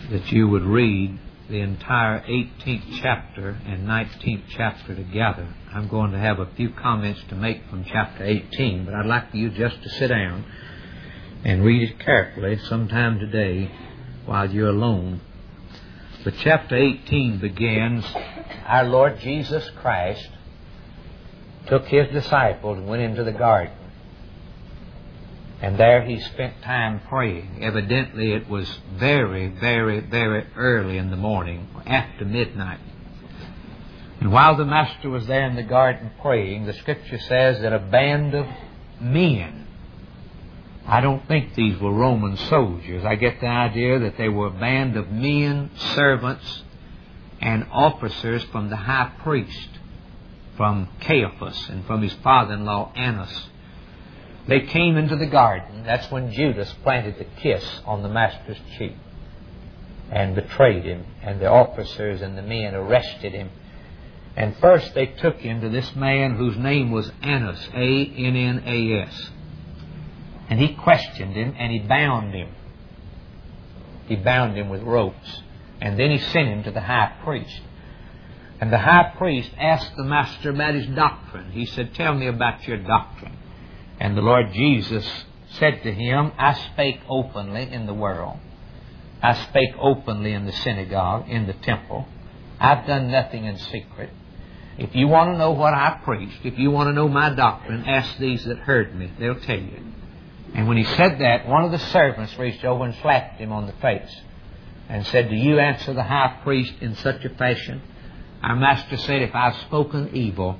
that you would read the entire 18th chapter and 19th chapter together. I'm going to have a few comments to make from chapter 18, but I'd like for you just to sit down and read it carefully sometime today while you're alone. But chapter 18 begins, our Lord Jesus Christ took His disciples and went into the garden. And there He spent time praying. Evidently it was very, very, very early in the morning, after midnight. And while the Master was there in the garden praying, the Scripture says that a band of men, I don't think these were Roman soldiers. I get the idea that they were a band of men, servants, and officers from the high priest, from Caiaphas and from his father-in-law Annas. They came into the garden. That's when Judas planted the kiss on the Master's cheek and betrayed Him. And the officers and the men arrested Him. And first they took Him to this man whose name was Annas, A-N-N-A-S. And he questioned Him and he bound Him. He bound Him with ropes. And then he sent Him to the high priest. And the high priest asked the Master about His doctrine. He said, "Tell me about your doctrine." And the Lord Jesus said to him, "I spake openly in the world. I spake openly in the synagogue, in the temple. I've done nothing in secret. If you want to know what I preached, if you want to know my doctrine, ask these that heard me. They'll tell you." And when he said that, one of the servants reached over and slapped him on the face and said, "Do you answer the high priest in such a fashion?" Our Master said, "If I've spoken evil,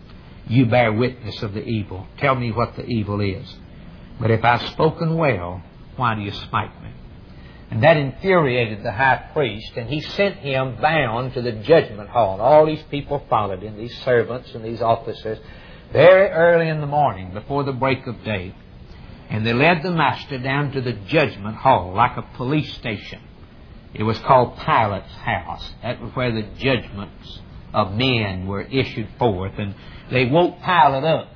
you bear witness of the evil. Tell me what the evil is. But if I've spoken well, why do you smite me?" And that infuriated the high priest, and he sent him bound to the judgment hall. And all these people followed him, these servants and these officers, very early in the morning, before the break of day. And they led the Master down to the judgment hall, like a police station. It was called Pilate's house. That was where the judgments of men were issued forth. And they woke Pilate up.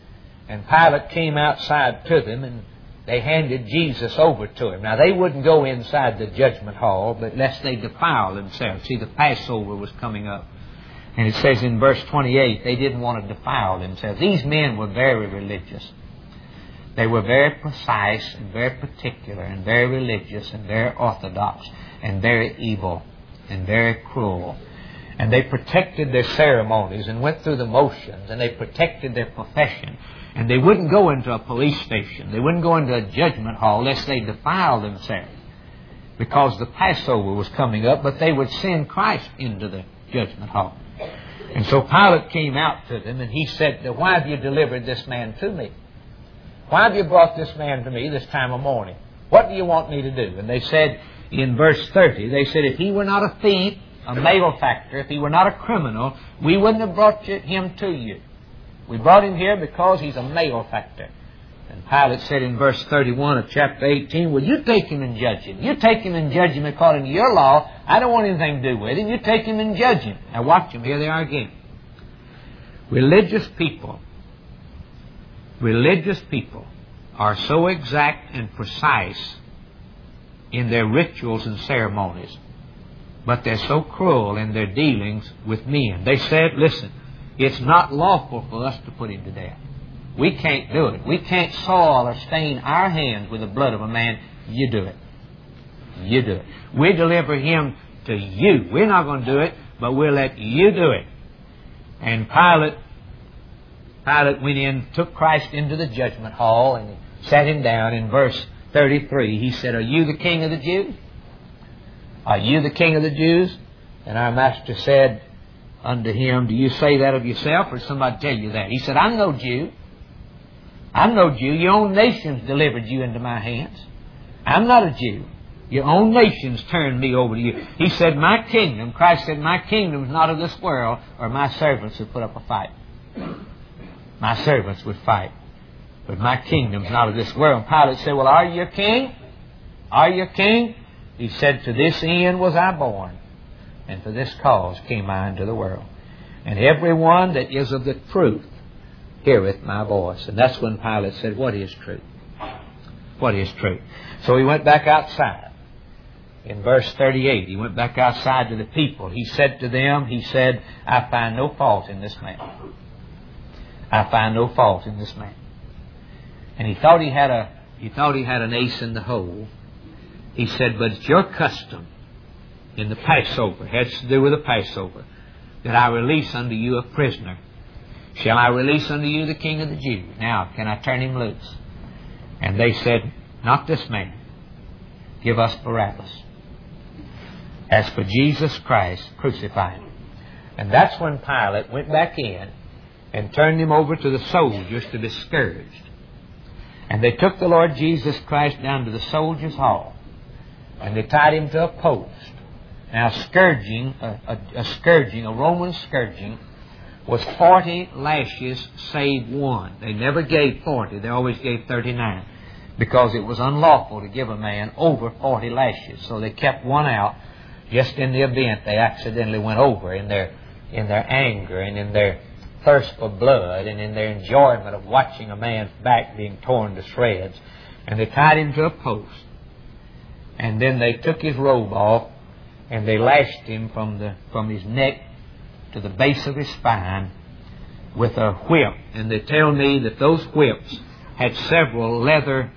And Pilate came outside to them, and they handed Jesus over to him. Now, they wouldn't go inside the judgment hall, but lest they defile themselves. See, the Passover was coming up. And it says in verse 28, they didn't want to defile themselves. These men were very religious. They were very precise and very particular and very religious and very orthodox and very evil and very cruel. And they protected their ceremonies and went through the motions, and they protected their profession. And they wouldn't go into a police station. They wouldn't go into a judgment hall lest they defile themselves, because the Passover was coming up, but they would send Christ into the judgment hall. And so Pilate came out to them, and he said, "Why have you delivered this man to me? Why have you brought this man to me this time of morning? What do you want me to do?" And they said in verse 30, they said, "If he were not a thief, a malefactor, if he were not a criminal, we wouldn't have brought him to you. We brought him here because he's a malefactor." And Pilate said in verse 31 of chapter 18, "Well, you take him and judge him. You take him and judge him according to your law. I don't want anything to do with him. You take him and judge him." Now watch him. Here they are again. Religious people are so exact and precise in their rituals and ceremonies, but they're so cruel in their dealings with men. They said, "Listen, it's not lawful for us to put him to death. We can't do it. We can't soil or stain our hands with the blood of a man. You do it. You do it. We deliver him to you. We're not going to do it, but we'll let you do it." And Pilate went in, took Christ into the judgment hall, and sat him down. In verse 33, he said, "Are you the King of the Jews? Are you the King of the Jews?" And our Master said unto him, "Do you say that of yourself, or somebody tell you that?" He said, "I'm no Jew. I'm no Jew. Your own nations delivered you into my hands. I'm not a Jew. Your own nations turned me over to you." He said, "My kingdom," Christ said, "my kingdom is not of this world, or my servants would put up a fight." My servants would fight. But my kingdom's not of this world. And Pilate said, "Well, are you a king? Are you a king?" He said, "To this end was I born, and for this cause came I into the world. And every one that is of the truth heareth my voice." And that's when Pilate said, "What is truth? What is truth?" So he went back outside. In verse 38, he went back outside to the people. He said to them, he said, I find no fault in this man. I find no fault in this man. And he thought he had an ace in the hole. He said, but it's your custom in the Passover, has to do with the Passover, that I release unto you a prisoner. Shall I release unto you the King of the Jews? Now, can I turn him loose? And they said, not this man. Give us Barabbas. As for Jesus Christ, crucify him. And that's when Pilate went back in and turned him over to the soldiers to be scourged. And they took the Lord Jesus Christ down to the soldiers' hall, and they tied him to a post. Now, scourging, a Roman scourging, was 40 lashes save one. They never gave 40. They always gave 39, because it was unlawful to give a man over 40 lashes. So they kept one out just in the event they accidentally went over in their anger and in their thirst for blood and in their enjoyment of watching a man's back being torn to shreds. And they tied him to a post. And then they took his robe off and they lashed him from his neck to the base of his spine with a whip. And they tell me that those whips had several leather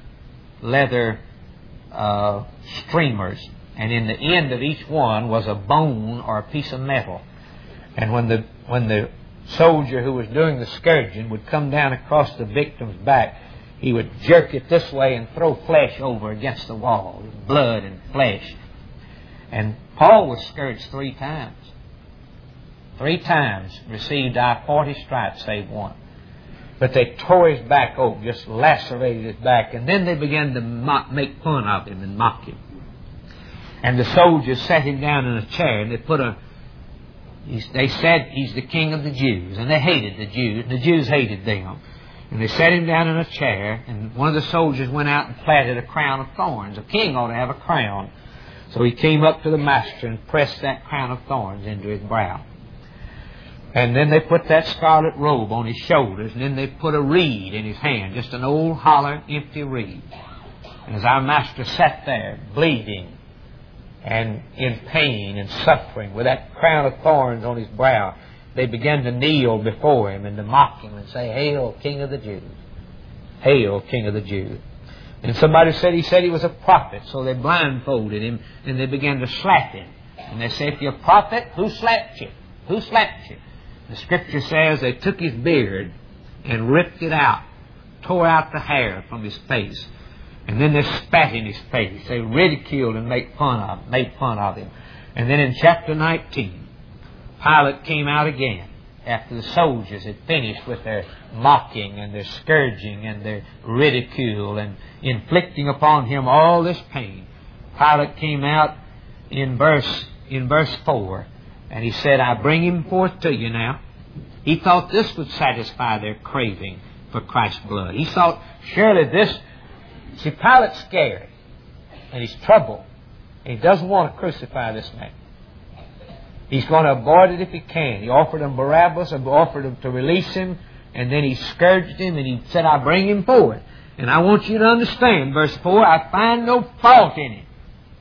streamers. And in the end of each one was a bone or a piece of metal. And when the soldier who was doing the scourging would come down across the victim's back, he would jerk it this way and throw flesh over against the wall, blood and flesh. And Paul was scourged 3 times. 3 times received I 40 stripes save one. But they tore his back open, just lacerated his back, and then they began to make fun of him and mock him. And the soldiers sat him down in a chair, and they said he's the King of the Jews. And they hated the Jews. The Jews hated them. And they sat him down in a chair, and one of the soldiers went out and planted a crown of thorns. A king ought to have a crown. So he came up to the master and pressed that crown of thorns into his brow. And then they put that scarlet robe on his shoulders, and then they put a reed in his hand, just an old, hollow, empty reed. And as our master sat there, bleeding and in pain and suffering, with that crown of thorns on his brow, they began to kneel before him and to mock him and say, Hail, King of the Jews! Hail, King of the Jews! And somebody said he was a prophet, so they blindfolded him and they began to slap him. And they said, if you're a prophet, who slapped you? Who slapped you? The Scripture says they took his beard and ripped it out, tore out the hair from his face. And then they spat in his face. They ridiculed and made fun of him. And then in chapter 19, Pilate came out again after the soldiers had finished with their mocking and their scourging and their ridicule and inflicting upon him all this pain. Pilate came out in verse 4, and he said, I bring him forth to you now. He thought this would satisfy their craving for Christ's blood. He thought, surely this... See, Pilate's scared, and he's troubled, and he doesn't want to crucify this man. He's going to avoid it if he can. He offered him Barabbas and offered him to release him, and then he scourged him, and he said, I bring him forward. And I want you to understand, verse 4, I find no fault in him.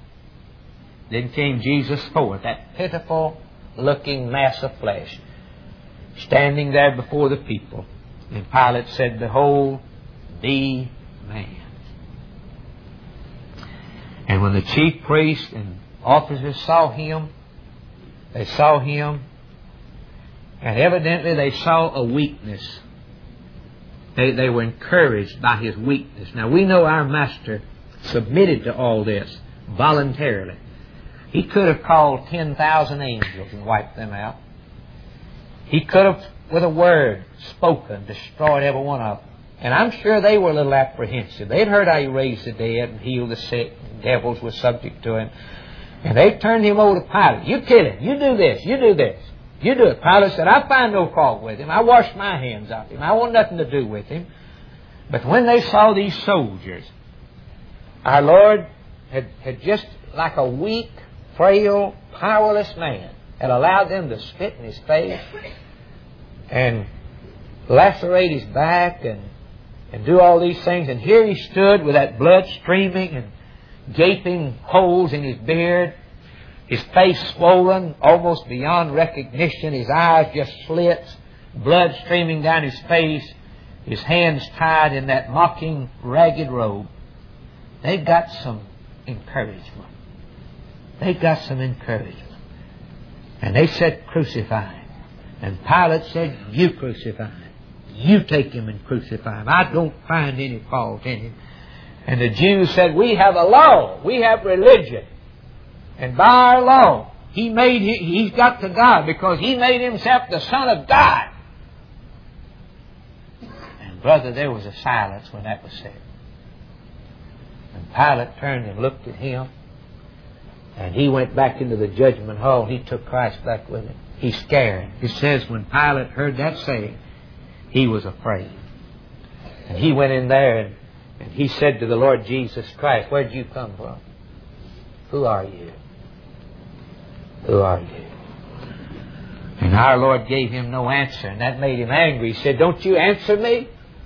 Then came Jesus forth, that pitiful-looking mass of flesh, standing there before the people. And Pilate said, Behold, the man. And when the chief priests and officers saw him, they saw him, and evidently they saw a weakness. They were encouraged by his weakness. Now, we know our Master submitted to all this voluntarily. He could have called 10,000 angels and wiped them out. He could have, with a word spoken, destroyed every one of them. And I'm sure they were a little apprehensive. They'd heard how he raised the dead and healed the sick. Devils were subject to him. And they turned him over to Pilate. You kill him. You do this. You do this. You do it. Pilate said, I find no fault with him. I wash my hands off him. I want nothing to do with him. But when they saw these soldiers, our Lord had just like a weak, frail, powerless man, had allowed them to spit in his face and lacerate his back and do all these things. And here he stood with that blood streaming and gaping holes in his beard, his face swollen almost beyond recognition, his eyes just slits, blood streaming down his face, his hands tied in that mocking, ragged robe. They got some encouragement. They got some encouragement. And they said, crucify him. And Pilate said, you crucify him. You take him and crucify him. I don't find any fault in him. And the Jews said, we have a law. We have religion. And by our law, he's got to die because he made himself the Son of God. And brother, there was a silence when that was said. And Pilate turned and looked at him. And he went back into the judgment hall. He took Christ back with him. He's scared. It says when Pilate heard that saying, he was afraid. And he went in there and he said to the Lord Jesus Christ, where'd you come from? Who are you? Who are you? And our Lord gave him no answer, and that made him angry. He said, don't you answer me?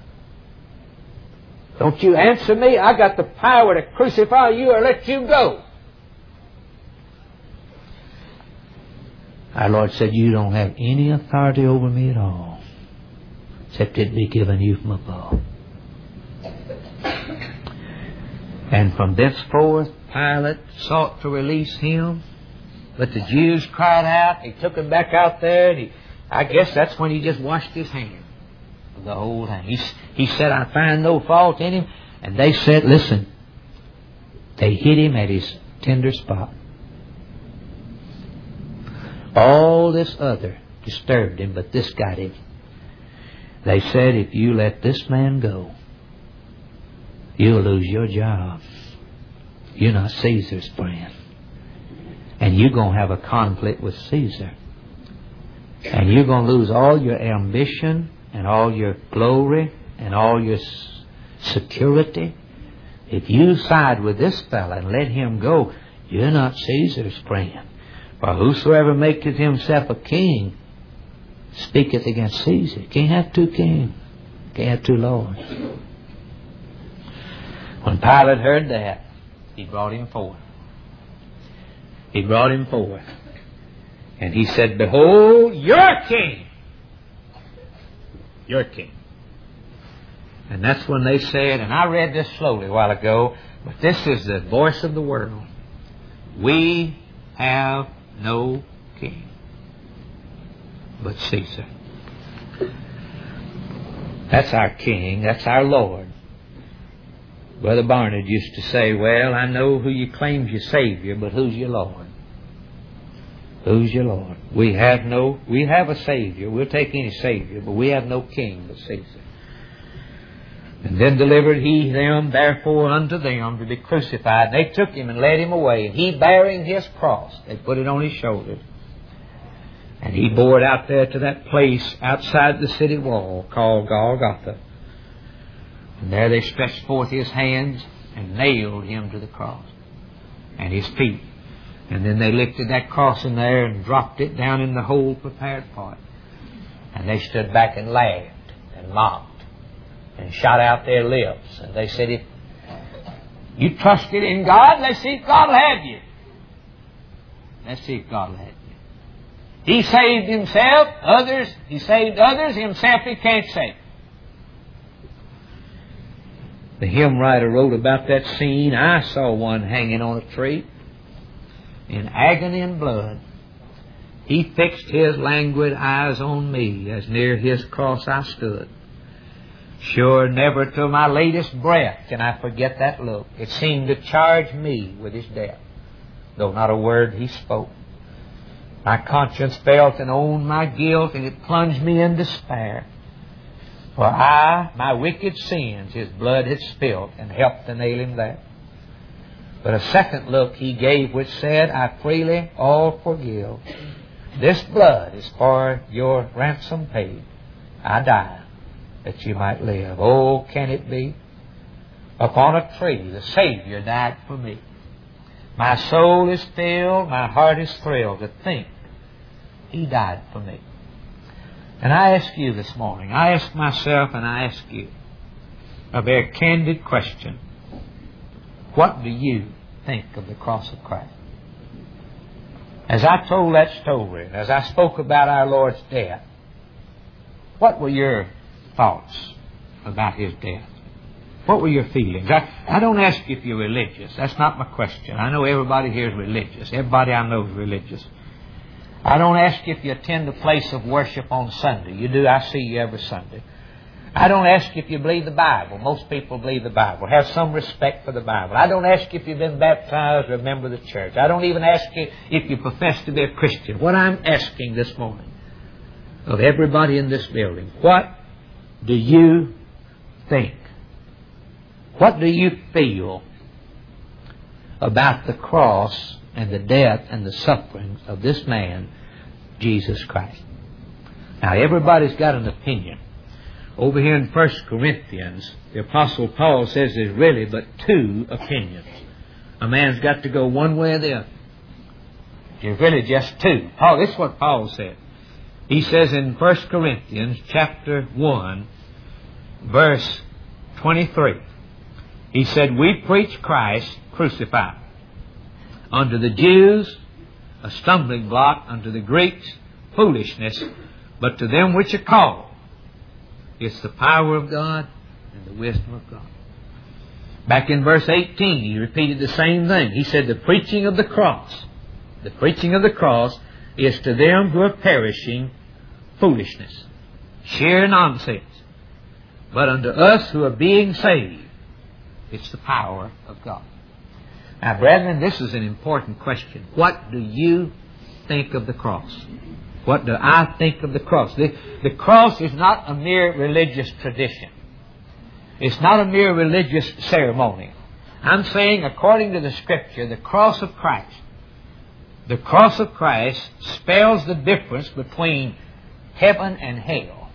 Don't you answer me? I got the power to crucify you or let you go. Our Lord said, you don't have any authority over me at all, except it be given you from above. And from thenceforth, Pilate sought to release him, but the Jews cried out. He took him back out there, and I guess that's when he just washed his hands of the whole thing. He said, I find no fault in him. And they said, listen, they hit him at his tender spot. All this other disturbed him, but this got him. They said, if you let this man go, you'll lose your job. You're not Caesar's friend. And you're going to have a conflict with Caesar. And you're going to lose all your ambition and all your glory and all your security. If you side with this fellow and let him go, you're not Caesar's friend. For whosoever maketh himself a king speaketh against Caesar. Can't have two kings. Can't have two lords. When Pilate heard that, he brought him forth. He brought him forth. And he said, behold, your king. Your king. And that's when they said, and I read this slowly a while ago, but this is the voice of the world. We have no king but Caesar. That's our king. That's our Lord. Brother Barnard used to say, well, I know who you claim's your Savior, but who's your Lord? Who's your Lord? We have a Savior. We'll take any Savior, but we have no king but Caesar. And then delivered he them, therefore, unto them to be crucified. They took him and led him away. And he bearing his cross, they put it on his shoulders. And he bore it out there to that place outside the city wall called Golgotha. And there they stretched forth his hands and nailed him to the cross. And his feet. And then they lifted that cross in there and dropped it down in the hole prepared for it. And they stood back and laughed and mocked and shot out their lips. And they said, if you trusted in God, let's see if God will have you. Let's see if God will have you. He saved himself, others. He saved others, himself he can't save. The hymn writer wrote about that scene. I saw one hanging on a tree in agony and blood. He fixed his languid eyes on me as near his cross I stood. Sure, never till my latest breath can I forget that look. It seemed to charge me with his death, though not a word he spoke. My conscience felt and owned my guilt, and it plunged me in despair. For my wicked sins, his blood had spilt and helped to nail him there. But a second look he gave which said, I freely all forgive. This blood is for your ransom paid. I died that you might live. Oh, can it be? Upon a tree the Savior died for me. My soul is filled, my heart is thrilled to think he died for me. And I ask you this morning, I ask myself and I ask you a very candid question. What do you think of the cross of Christ? As I told that story, as I spoke about our Lord's death, what were your thoughts about His death? What were your feelings? I don't ask you if you're religious. That's not my question. I know everybody here is religious. Everybody I know is religious. I don't ask you if you attend a place of worship on Sunday. You do. I see you every Sunday. I don't ask you if you believe the Bible. Most people believe the Bible. Have some respect for the Bible. I don't ask you if you've been baptized or a member of the church. I don't even ask you if you profess to be a Christian. What I'm asking this morning of everybody in this building, what do you think? What do you feel about the cross and the death and the sufferings of this man, Jesus Christ? Now, everybody's got an opinion. Over here in 1 Corinthians, the Apostle Paul says there's really but two opinions. A man's got to go one way or the other. There's really just two. This is what Paul said. He says in 1 Corinthians chapter 1, verse 23, he said, "We preach Christ crucified. Unto the Jews, a stumbling block; unto the Greeks, foolishness. But to them which are called, it's the power of God and the wisdom of God." Back in verse 18, he repeated the same thing. He said, "The preaching of the cross is to them who are perishing foolishness, sheer nonsense. But unto us who are being saved, it's the power of God." Now, brethren, this is an important question. What do you think of the cross? What do I think of the cross? The cross is not a mere religious tradition. It's not a mere religious ceremony. I'm saying, according to the Scripture, the cross of Christ spells the difference between heaven and hell.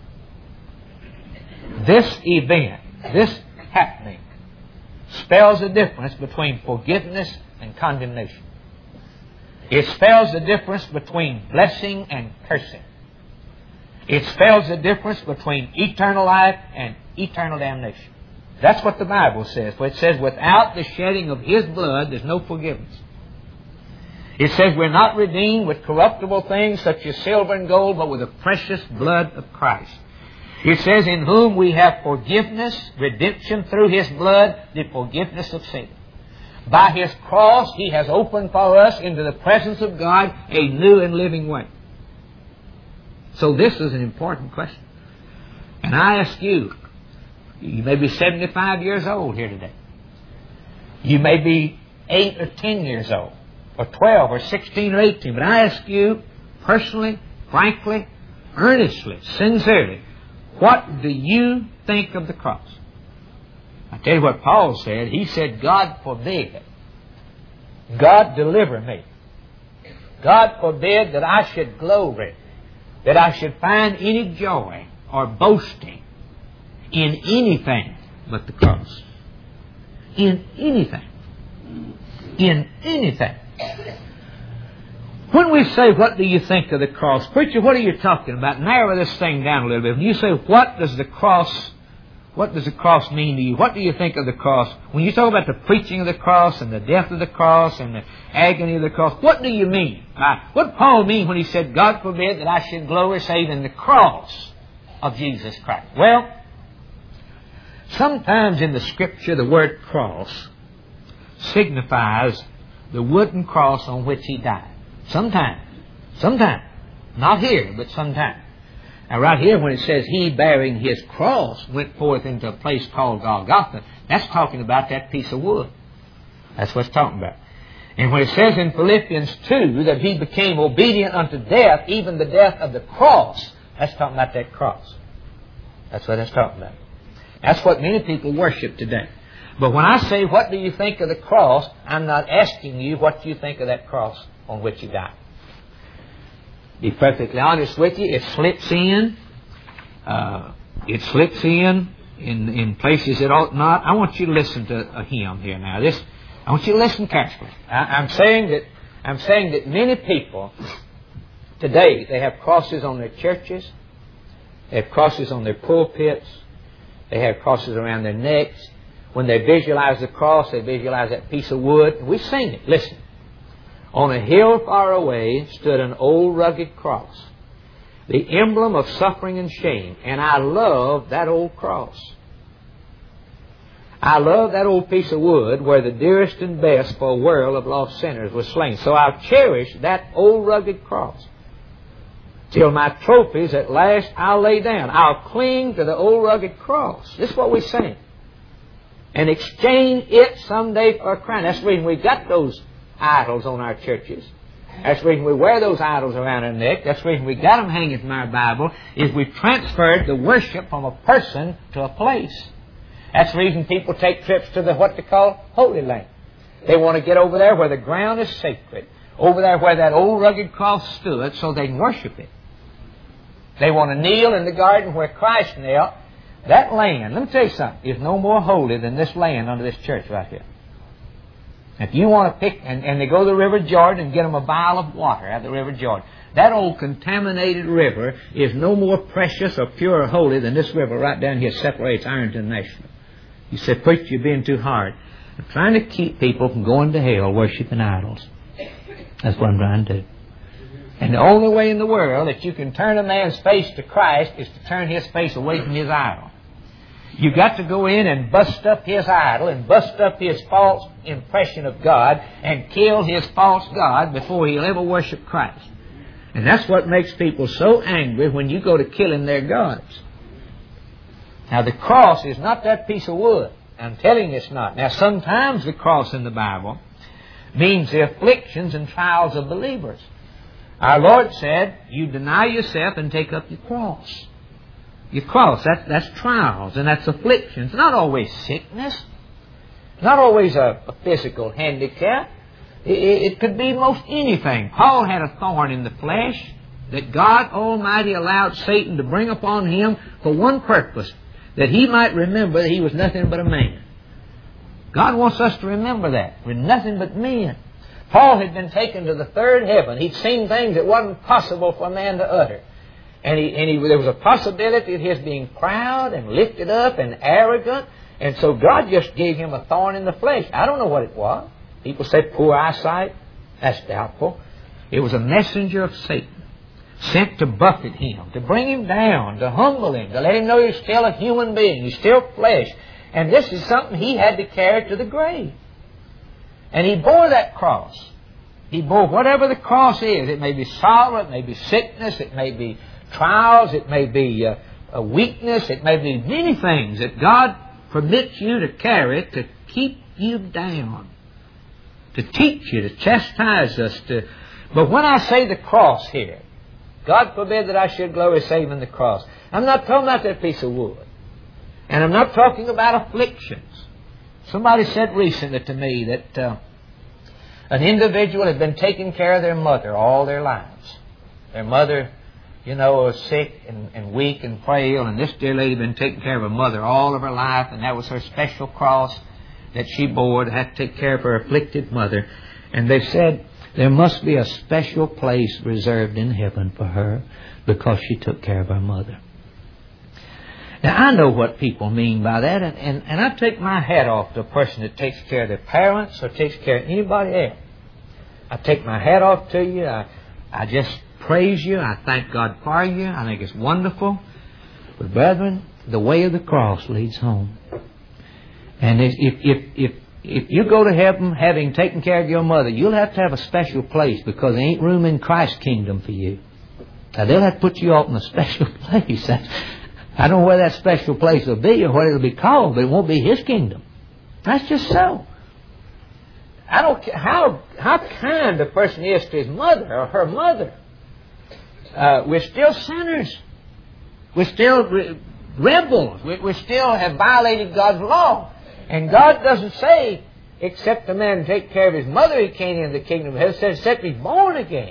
This event, this happening, spells the difference between forgiveness and condemnation. It spells the difference between blessing and cursing. It spells the difference between eternal life and eternal damnation. That's what the Bible says. It says, without the shedding of His blood, there's no forgiveness. It says we're not redeemed with corruptible things such as silver and gold, but with the precious blood of Christ. It says, in whom we have forgiveness, redemption through His blood, the forgiveness of sin. By His cross, He has opened for us into the presence of God a new and living way. So this is an important question. And I ask you, you may be 75 years old here today. You may be 8 or 10 years old, or 12 or 16 or 18. But I ask you personally, frankly, earnestly, sincerely, what do you think of the cross? I tell you what Paul said. He said, God forbid. God deliver me. God forbid that I should glory, that I should find any joy or boasting in anything but the cross. In anything. In anything. When we say, what do you think of the cross? Preacher, what are you talking about? Narrow this thing down a little bit. When you say, what does the cross mean to you? What do you think of the cross? When you talk about the preaching of the cross and the death of the cross and the agony of the cross, what do you mean? What did Paul mean when he said, God forbid that I should glory save in the cross of Jesus Christ? Well, sometimes in the Scripture the word cross signifies the wooden cross on which He died. Sometimes. Not here, but sometimes. Now right here when it says He bearing His cross went forth into a place called Golgotha, that's talking about that piece of wood. That's what it's talking about. And when it says in Philippians 2 that He became obedient unto death, even the death of the cross, that's talking about that cross. That's what that's talking about. That's what many people worship today. But when I say, what do you think of the cross, I'm not asking you what you think of that cross on which He died. Be perfectly honest with you, it slips in. It slips in places it ought not. I want you to listen to a hymn here now. I want you to listen carefully. I'm saying that many people today, they have crosses on their churches, they have crosses on their pulpits, they have crosses around their necks, When they visualize the cross, they visualize that piece of wood. We sing it. Listen. On a hill far away stood an old rugged cross, the emblem of suffering and shame. And I love that old cross. I love that old piece of wood where the dearest and best for a world of lost sinners was slain. So I'll cherish that old rugged cross till my trophies at last I'll lay down. I'll cling to the old rugged cross. This is what we sing. And exchange it someday for a crown. That's the reason we've got those idols on our churches. That's the reason we wear those idols around our neck. That's the reason we got them hanging from our Bible, is we've transferred the worship from a person to a place. That's the reason people take trips to the what they call Holy Land. They want to get over there where the ground is sacred, over there where that old rugged cross stood, so they can worship it. They want to kneel in the garden where Christ knelt. That land, let me tell you something, is no more holy than this land under this church right here. If you want to pick, and they go to the River Jordan and get them a vial of water out of the River Jordan. That old contaminated river is no more precious or pure or holy than this river right down here separates Ironton National. You say, preacher, you're being too hard. I'm trying to keep people from going to hell worshiping idols. That's what I'm trying to do. And the only way in the world that you can turn a man's face to Christ is to turn his face away from his idol. You've got to go in and bust up his idol and bust up his false impression of God and kill his false God before he'll ever worship Christ. And that's what makes people so angry when you go to killing their gods. Now, the cross is not that piece of wood. I'm telling you it's not. Now, sometimes the cross in the Bible means the afflictions and trials of believers. Our Lord said, you deny yourself and take up your cross. Your cross, that's trials and that's afflictions. Not always sickness. Not always a physical handicap. It could be most anything. Paul had a thorn in the flesh that God Almighty allowed Satan to bring upon him for one purpose, that he might remember that he was nothing but a man. God wants us to remember that. We're nothing but men. Paul had been taken to the third heaven. He'd seen things that wasn't possible for a man to utter. And there was a possibility of his being proud and lifted up and arrogant. And so God just gave him a thorn in the flesh. I don't know what it was. People say poor eyesight. That's doubtful. It was a messenger of Satan, sent to buffet him, to bring him down, to humble him, to let him know he's still a human being. He's still flesh. And this is something he had to carry to the grave. And he bore that cross. He bore whatever the cross is. It may be sorrow, it may be sickness, it may be trials, it may be a weakness, it may be many things that God permits you to carry to keep you down, to teach you, to chastise us. But when I say the cross here, God forbid that I should glory save in the cross. I'm not talking about that piece of wood. And I'm not talking about afflictions. Somebody said recently to me that an individual had been taking care of their mother all their lives. Their mother, was sick and weak and frail, and this dear lady had been taking care of her mother all of her life, and that was her special cross that she bore to have to take care of her afflicted mother. And they said there must be a special place reserved in heaven for her because she took care of her mother. Now, I know what people mean by that, and I take my hat off to a person that takes care of their parents or takes care of anybody else. I take my hat off to you. I just praise you. I thank God for you. I think it's wonderful. But, brethren, the way of the cross leads home. And if you go to heaven having taken care of your mother, you'll have to have a special place because there ain't room in Christ's kingdom for you. Now, they'll have to put you off in a special place. I don't know where that special place will be or what it'll be called, but it won't be His kingdom. That's just so. I don't care how kind a person is to his mother or her mother. We're still sinners. We're still rebels. We still have violated God's law. And God doesn't say, except a man take care of his mother, he can't enter the kingdom of heaven. It says, except he's born again.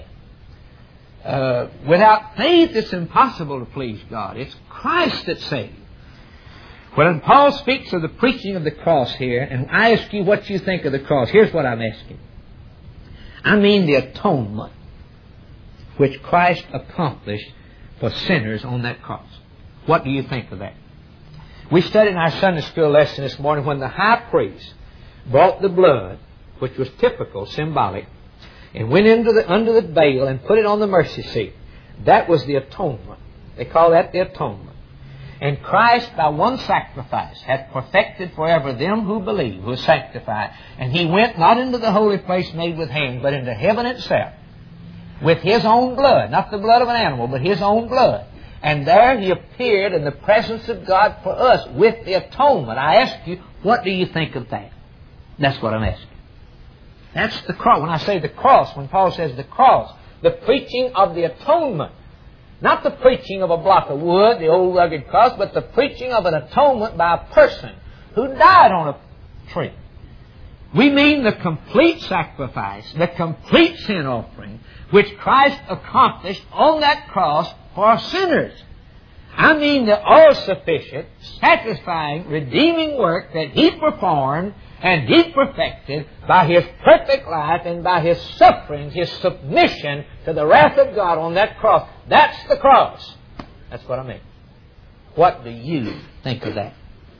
Without faith, it's impossible to please God. It's Christ that saves. When Paul speaks of the preaching of the cross here, and I ask you what you think of the cross, here's what I'm asking. I mean the atonement which Christ accomplished for sinners on that cross. What do you think of that? We studied in our Sunday school lesson this morning when the high priest brought the blood, which was typical, symbolic, and went under the veil and put it on the mercy seat. That was the atonement. They call that the atonement. And Christ, by one sacrifice, hath perfected forever them who believe, who are sanctified. And He went not into the holy place made with hands, but into heaven itself, with His own blood, not the blood of an animal, but His own blood. And there He appeared in the presence of God for us with the atonement. I ask you, what do you think of that? That's what I'm asking. That's the cross. When I say the cross, when Paul says the cross, the preaching of the atonement. Not the preaching of a block of wood, the old rugged cross, but the preaching of an atonement by a person who died on a tree. We mean the complete sacrifice, the complete sin offering, which Christ accomplished on that cross for sinners. I mean the all-sufficient, satisfying, redeeming work that He performed and He perfected by His perfect life and by His sufferings, His submission to the wrath of God on that cross. That's the cross. That's what I mean. What do you think of that?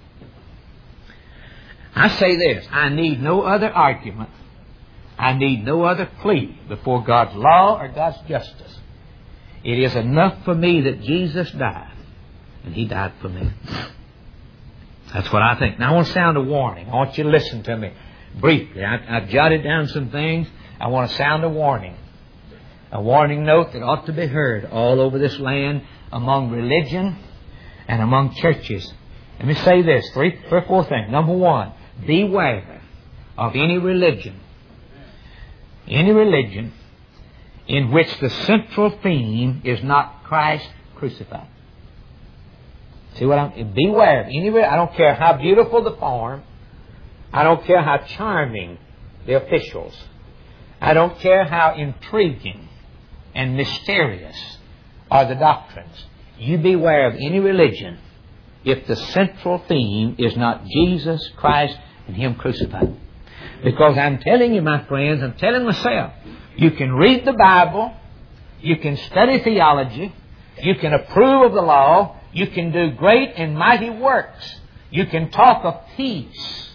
I say this, I need no other argument. I need no other plea before God's law or God's justice. It is enough for me that Jesus died, and He died for me. That's what I think. Now I want to sound a warning. I want you to listen to me briefly. I've jotted down some things. I want to sound a warning. A warning note that ought to be heard all over this land among religion and among churches. Let me say this, three or four things. Number one, beware of any religion in which the central theme is not Christ crucified. See what I'm... Beware of any... I don't care how beautiful the form. I don't care how charming the officials. I don't care how intriguing and mysterious are the doctrines. You beware of any religion if the central theme is not Jesus Christ and Him crucified. Because I'm telling you, my friends, I'm telling myself, you can read the Bible, you can study theology, you can approve of the law, you can do great and mighty works. You can talk of peace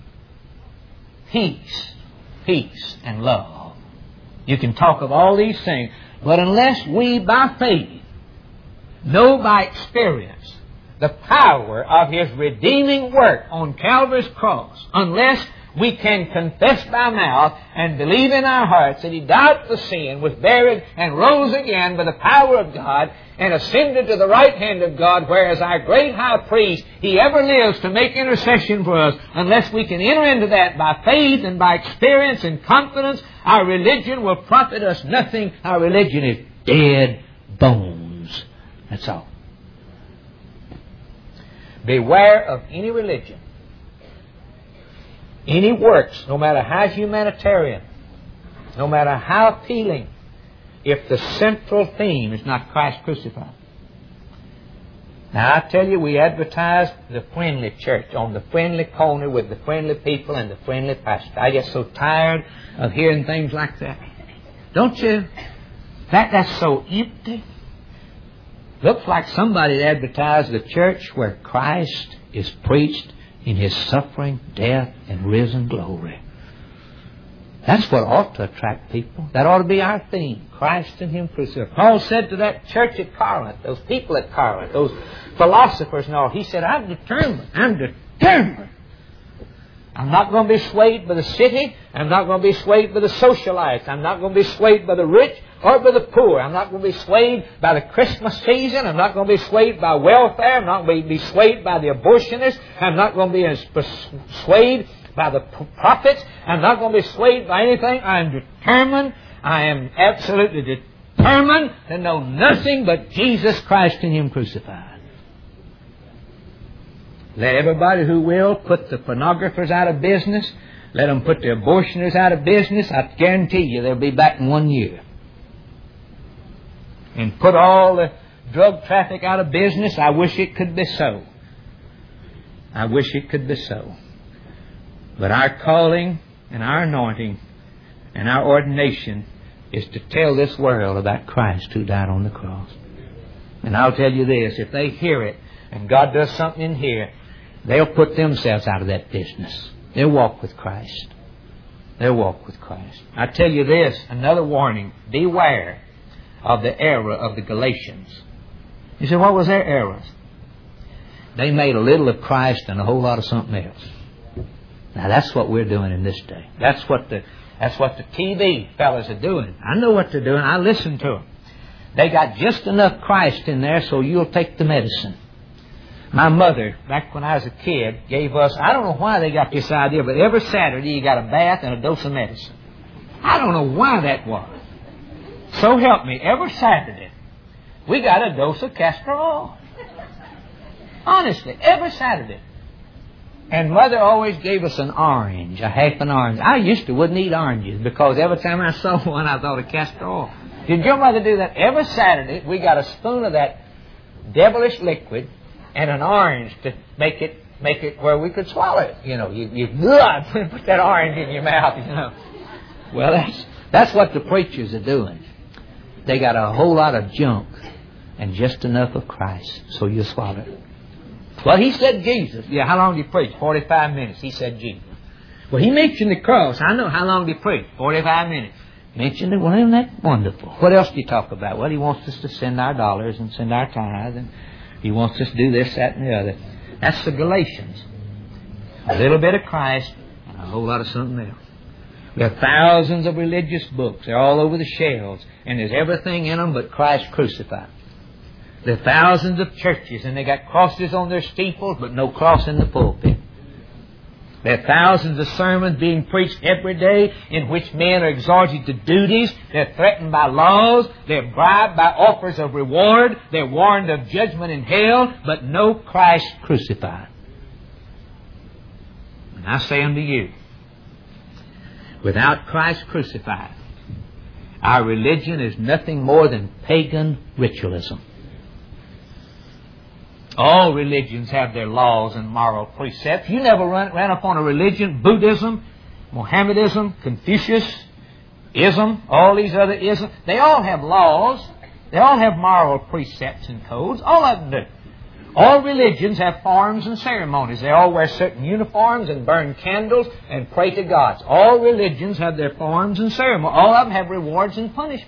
and love. You can talk of all these things. But unless we, by faith, know by experience the power of His redeeming work on Calvary's cross, unless we can confess by mouth and believe in our hearts that He died for sin, was buried, and rose again by the power of God, and ascended to the right hand of God, whereas our great high priest, He ever lives to make intercession for us. Unless we can enter into that by faith and by experience and confidence, our religion will profit us nothing. Our religion is dead bones. That's all. Beware of any religion, any works, no matter how humanitarian, no matter how appealing, if the central theme is not Christ crucified. Now I tell you, we advertise the friendly church on the friendly corner with the friendly people and the friendly pastor. I get so tired of hearing things like that. Don't you? That's so empty. Looks like somebody advertised the church where Christ is preached in His suffering, death, and risen glory. That's what ought to attract people. That ought to be our theme. Christ and Him crucified. Paul said to that church at Corinth, those people at Corinth, those philosophers and all, he said, I'm determined. I'm not going to be swayed by the city. I'm not going to be swayed by the socialites. I'm not going to be swayed by the rich or by the poor. I'm not going to be swayed by the Christmas season. I'm not going to be swayed by welfare. I'm not going to be swayed by the abortionists. I'm not going to be swayed by the prophets. I'm not going to be swayed by anything. I'm determined. I am absolutely determined to know nothing but Jesus Christ and Him crucified. Let everybody who will put the pornographers out of business. Let them put the abortionists out of business. I guarantee you they'll be back in 1 year. And put all the drug traffic out of business. I wish it could be so. I wish it could be so. But our calling and our anointing and our ordination is to tell this world about Christ who died on the cross. And I'll tell you this, if they hear it and God does something in here, They'll put themselves out of that business. They'll walk with Christ. They'll walk with Christ. I tell you this, another warning. Beware of the error of the Galatians. You say, what was their errors? They made a little of Christ and a whole lot of something else. Now that's what we're doing in this day. That's what the TV fellas are doing. I know what they're doing. I listen to them. They got just enough Christ in there so you'll take the medicine. My mother, back when I was a kid, gave us, I don't know why they got this idea, but every Saturday you got a bath and a dose of medicine. I don't know why that was. So help me, every Saturday we got a dose of castor oil. Honestly, every Saturday. And Mother always gave us an orange, a half an orange. I used to wouldn't eat oranges because every time I saw one I thought of castor oil. Did your mother do that? Every Saturday we got a spoon of that devilish liquid and an orange to make it where we could swallow it. You know, you put that orange in your mouth, you know. Well, that's what the preachers are doing. They got a whole lot of junk and just enough of Christ, so you swallow it. Well, he said Jesus. Yeah, how long did he preach? 45 minutes. He said Jesus. Well, he mentioned the cross. I know. How long did he preach? 45 minutes. Mentioned it. Well, isn't that wonderful? What else do you talk about? Well, he wants us to send our dollars and send our tithe, and he wants us to do this, that, and the other. That's the Galatians. A little bit of Christ and a whole lot of something else. We have thousands of religious books. They're all over the shelves, and there's everything in them but Christ crucified. There are thousands of churches, and they got crosses on their steeples, but no cross in the pulpit. There are thousands of sermons being preached every day in which men are exhorted to duties. They're threatened by laws. They're bribed by offers of reward. They're warned of judgment in hell, but no Christ crucified. And I say unto you, without Christ crucified, our religion is nothing more than pagan ritualism. All religions have their laws and moral precepts. You never ran upon a religion, Buddhism, Mohammedanism, Confucianism, all these other isms. They all have laws. They all have moral precepts and codes. All of them do. All religions have forms and ceremonies. They all wear certain uniforms and burn candles and pray to gods. All religions have their forms and ceremonies. All of them have rewards and punishment.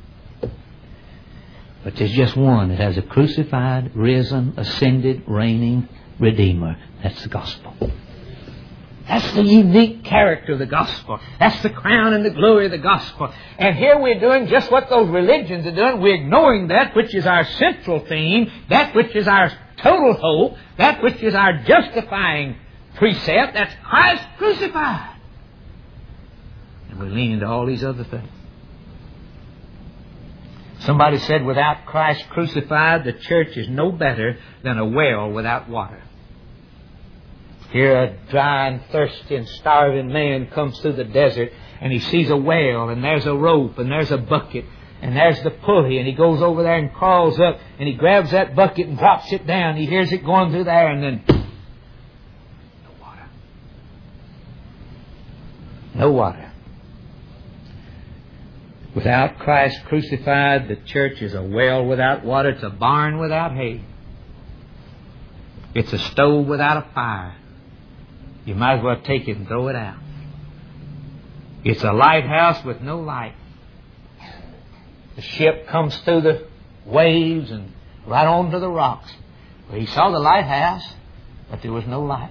But there's just one that has a crucified, risen, ascended, reigning Redeemer. That's the gospel. That's the unique character of the gospel. That's the crown and the glory of the gospel. And here we're doing just what those religions are doing. We're ignoring that which is our central theme, that which is our total hope, that which is our justifying precept. That's Christ crucified. And we're leaning to all these other things. Somebody said, without Christ crucified, the church is no better than a well without water. Here a dry and thirsty and starving man comes through the desert, and he sees a well, and there's a rope, and there's a bucket, and there's the pulley, and he goes over there and crawls up, and he grabs that bucket and drops it down. He hears it going through there, and then no water. No water. Without Christ crucified, the church is a well without water. It's a barn without hay. It's a stove without a fire. You might as well take it and throw it out. It's a lighthouse with no light. The ship comes through the waves and right onto the rocks. Well, he saw the lighthouse, but there was no light.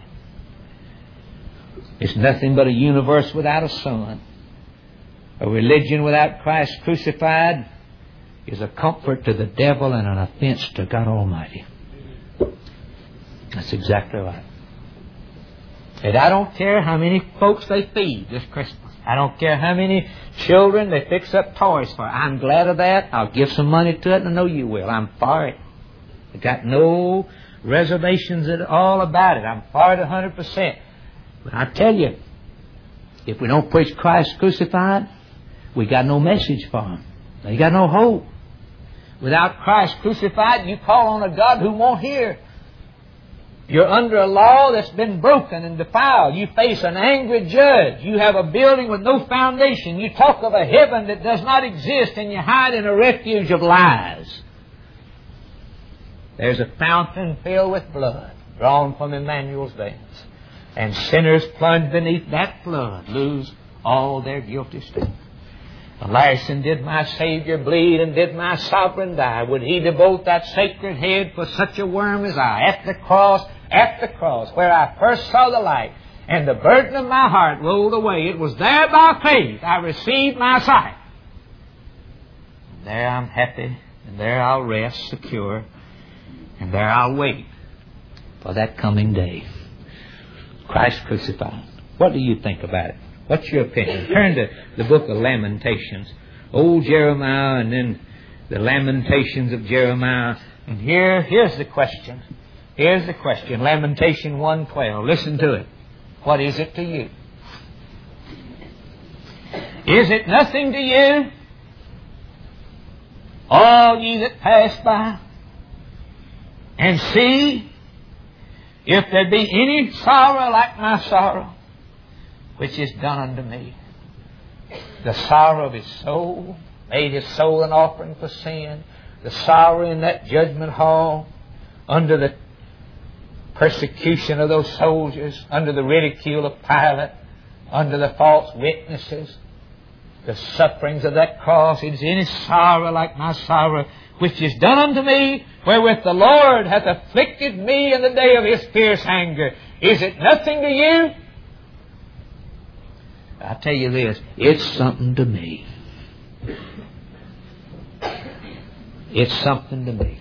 It's nothing but a universe without a sun. A religion without Christ crucified is a comfort to the devil and an offense to God Almighty. That's exactly right. And I don't care how many folks they feed this Christmas. I don't care how many children they fix up toys for. I'm glad of that. I'll give some money to it, and I know you will. I'm for it. I've got no reservations at all about it. I'm for it 100%. But I tell you, if we don't preach Christ crucified, we got no message for them. They got no hope. Without Christ crucified, you call on a God who won't hear. You're under a law that's been broken and defiled. You face an angry judge. You have a building with no foundation. You talk of a heaven that does not exist, and you hide in a refuge of lies. There's a fountain filled with blood. drawn from Emmanuel's veins. And sinners plunged beneath that flood lose all their guilty stain. Alas, and did my Savior bleed, and did my Sovereign die? Would He devote that sacred head for such a worm as I? At the cross, where I first saw the light, and the burden of my heart rolled away, it was there by faith I received my sight. And there I'm happy, and there I'll rest secure, and there I'll wait for that coming day. Christ crucified. What do you think about it? What's your opinion? Turn to the book of Lamentations. Old Jeremiah, and then the Lamentations of Jeremiah. And here's the question. Here's the question. Lamentation 1:12. Listen to it. What is it to you? Is it nothing to you, all ye that pass by? And see if there be any sorrow like my sorrow, which is done unto me. The sorrow of his soul, made his soul an offering for sin. The sorrow in that judgment hall, under the persecution of those soldiers, under the ridicule of Pilate, under the false witnesses, the sufferings of that cross. Is any sorrow like my sorrow, which is done unto me, wherewith the Lord hath afflicted me in the day of his fierce anger? Is it nothing to you? I tell you this, it's something to me. It's something to me.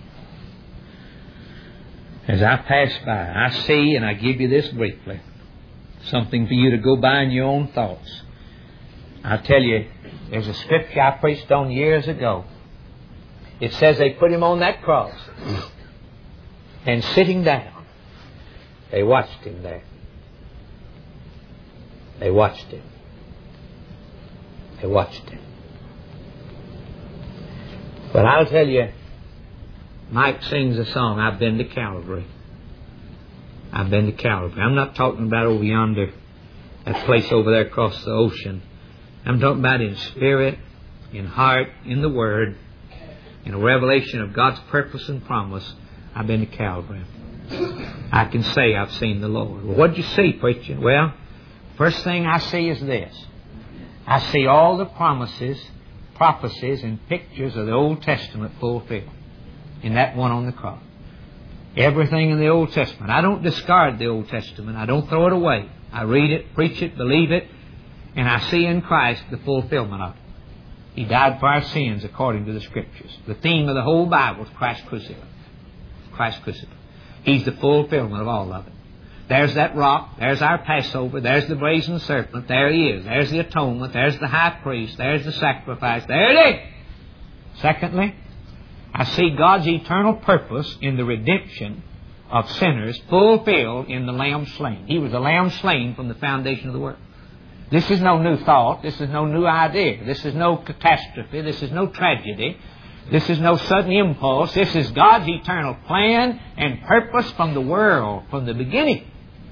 As I pass by, I see, and I give you this briefly, something for you to go by in your own thoughts. I tell you, there's a scripture I preached on years ago. It says they put him on that cross, and sitting down, they watched him there. They watched him. They watched him. But I'll tell you, Mike sings a song, I've been to Calvary. I've been to Calvary. I'm not talking about over yonder, that place over there across the ocean. I'm talking about in spirit, in heart, in the Word, in a revelation of God's purpose and promise. I've been to Calvary. I can say I've seen the Lord. Well, what'd you see, preacher? Well, first thing I see is this. I see all the promises, prophecies, and pictures of the Old Testament fulfilled in that one on the cross. Everything in the Old Testament. I don't discard the Old Testament. I don't throw it away. I read it, preach it, believe it, and I see in Christ the fulfillment of it. He died for our sins according to the Scriptures. The theme of the whole Bible is Christ crucified. Christ crucified. He's the fulfillment of all of it. There's that rock. There's our Passover. There's the brazen serpent. There He is. There's the atonement. There's the high priest. There's the sacrifice. There it is. Secondly, I see God's eternal purpose in the redemption of sinners fulfilled in the Lamb slain. He was the Lamb slain from the foundation of the world. This is no new thought. This is no new idea. This is no catastrophe. This is no tragedy. This is no sudden impulse. This is God's eternal plan and purpose from the world, from the beginning.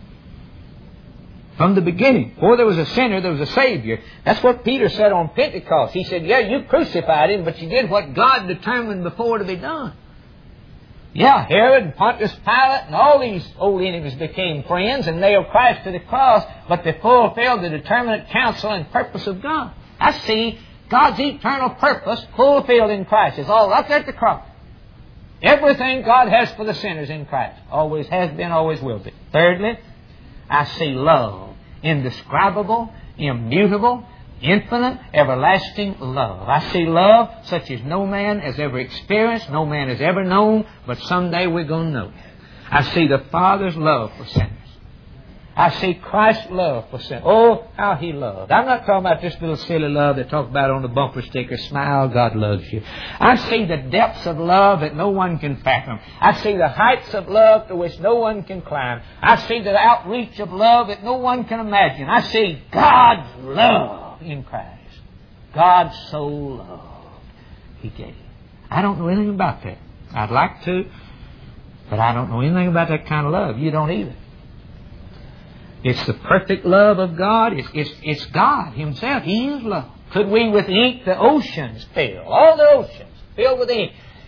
From the beginning. Before there was a sinner, there was a Savior. That's what Peter said on Pentecost. He said, yeah, you crucified Him, but you did what God determined before to be done. Yeah, Herod and Pontius Pilate and all these old enemies became friends and nailed Christ to the cross, but they fulfilled the determinate counsel and purpose of God. I see God's eternal purpose fulfilled in Christ. It's all right there at the cross. Everything God has for the sinners in Christ. Always has been, always will be. Thirdly, I see love. Indescribable, immutable, infinite, everlasting love. I see love such as no man has ever experienced, no man has ever known, but someday we're going to know. I see the Father's love for sinners. I see Christ's love for sinners. Oh, how He loved. I'm not talking about this little silly love they talk about on the bumper sticker, smile, God loves you. I see the depths of love that no one can fathom. I see the heights of love to which no one can climb. I see the outreach of love that no one can imagine. I see God's love in Christ. God so loved, He gave. I don't know anything about that. I'd like to, but I don't know anything about that kind of love. You don't either. It's the perfect love of God. It's God Himself. He is love. Could we with ink the oceans fill? All the oceans filled with ink.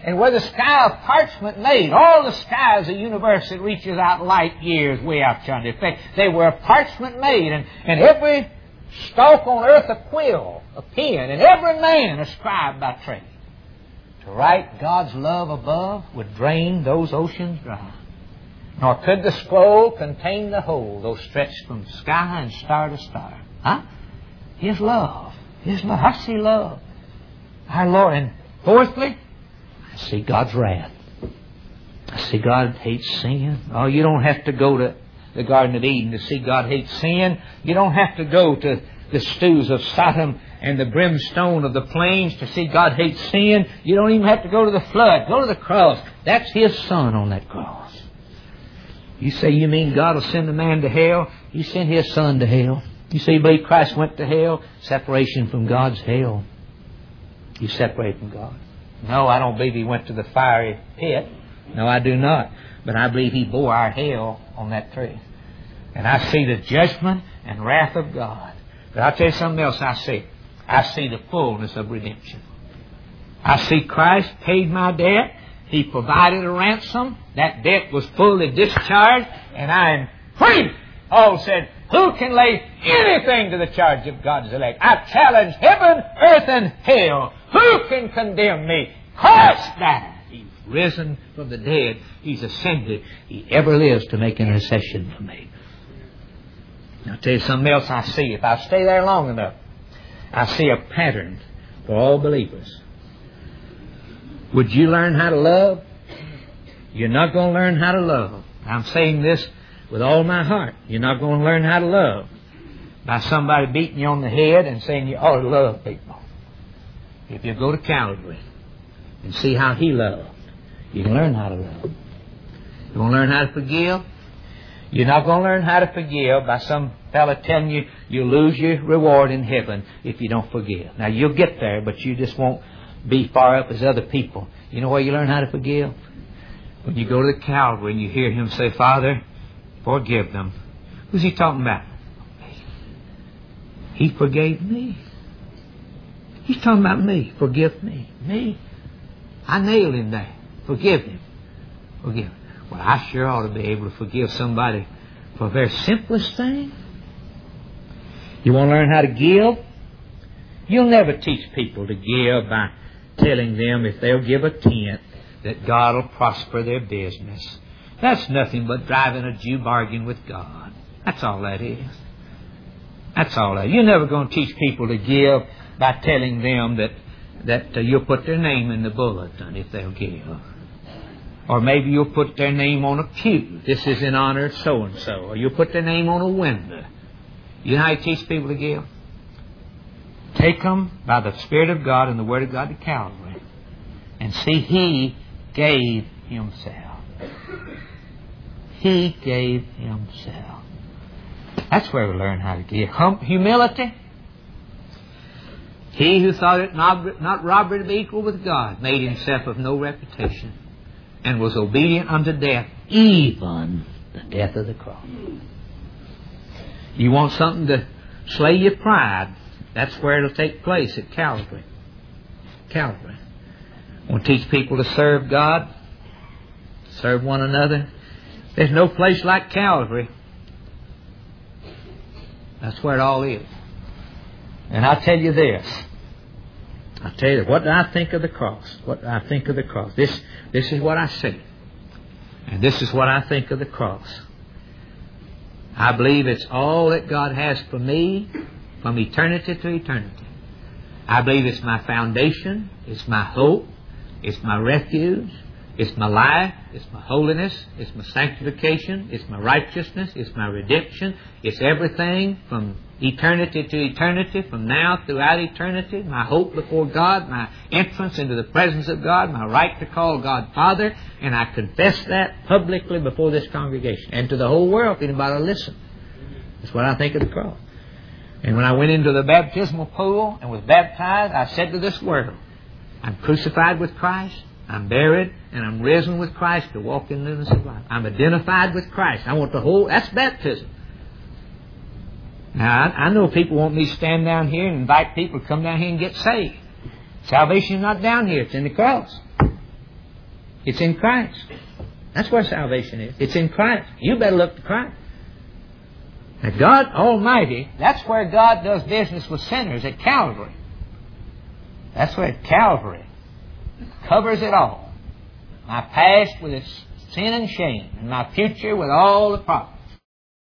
and where the sky of parchment made, all the skies of the universe that reaches out light years way out yonder. In fact, they were of parchment made, and every stalk on earth a quill, a pen, and every man a scribe by trade. To write God's love above would drain those oceans dry. Nor could the scroll contain the whole, though stretched from sky and star to star. Huh? His love. His love. I see love. Our Lord. And fourthly, I see God's wrath. I see God hates sin. Oh, you don't have to go to the Garden of Eden to see God hates sin. You don't have to go to the stews of Sodom and the brimstone of the plains to see God hates sin. You don't even have to go to the flood. Go to the cross. That's His Son on that cross. You say, you mean God will send a man to hell? He sent His Son to hell. You say you believe Christ went to hell? Separation from God's hell. You separate from God. No, I don't believe He went to the fiery pit. No, I do not. But I believe He bore our hell on that tree. And I see the judgment and wrath of God. But I'll tell you something else I see. I see the fullness of redemption. I see Christ paid my debt. He provided a ransom. That debt was fully discharged, and I am free. Paul said, who can lay anything to the charge of God's elect? I challenge heaven, earth, and hell. Who can condemn me? Christ died. He's risen from the dead. He's ascended. He ever lives to make intercession for me. I'll tell you something else I see. If I stay there long enough, I see a pattern for all believers. Would you learn how to love? You're not going to learn how to love. I'm saying this with all my heart. You're not going to learn how to love by somebody beating you on the head and saying you ought to love people. If you go to Calvary and see how He loved, you can learn how to love. You want to learn how to forgive? You're not going to learn how to forgive by some fella telling you you'll lose your reward in heaven if you don't forgive. Now, you'll get there, but you just won't be far up as other people. You know where you learn how to forgive? When you go to the Calvary and you hear Him say, Father, forgive them. Who's He talking about? He forgave me. He's talking about me. Forgive me. Me? I nailed Him there. Forgive Him. Forgive Him. Well, I sure ought to be able to forgive somebody for their simplest thing. You want to learn how to give? You'll never teach people to give by telling them if they'll give a tenth that God will prosper their business. That's nothing but driving a Jew bargain with God. That's all that is. That's all that is. You're never going to teach people to give by telling them that you'll put their name in the bulletin if they'll give. Or maybe you'll put their name on a pew. This is in honor of so-and-so. Or you'll put their name on a window. You know how you teach people to give? Take them by the Spirit of God and the Word of God to Calvary and see He gave Himself. He gave Himself. That's where we learn how to give. Humility. He who thought it not robbery to be equal with God made Himself of no reputation and was obedient unto death, even the death of the cross. You want something to slay your pride? That's where it'll take place, at Calvary. Calvary. I want to teach people to serve God, serve one another. There's no place like Calvary. That's where it all is. And I'll tell you this. I'll tell you what do I think of the cross. What do I think of the cross? This is what I see. And this is what I think of the cross. I believe it's all that God has for me from eternity to eternity. I believe it's my foundation, it's my hope, it's my refuge, it's my life, it's my holiness, it's my sanctification, it's my righteousness, it's my redemption, it's everything from eternity to eternity, from now throughout eternity, my hope before God, my entrance into the presence of God, my right to call God Father, and I confess that publicly before this congregation and to the whole world if anybody will listen. That's what I think of the cross. And when I went into the baptismal pool and was baptized, I said to this world, I'm crucified with Christ, I'm buried, and I'm risen with Christ to walk in newness of life. I'm identified with Christ. I want the whole, that's baptism. Now, I know people want me to stand down here and invite people to come down here and get saved. Salvation is not down here, it's in the cross. It's in Christ. That's where salvation is. It's in Christ. You better look to Christ. Now God Almighty, that's where God does business with sinners, at Calvary. That's where Calvary covers it all. My past with its sin and shame, and my future with all the problems.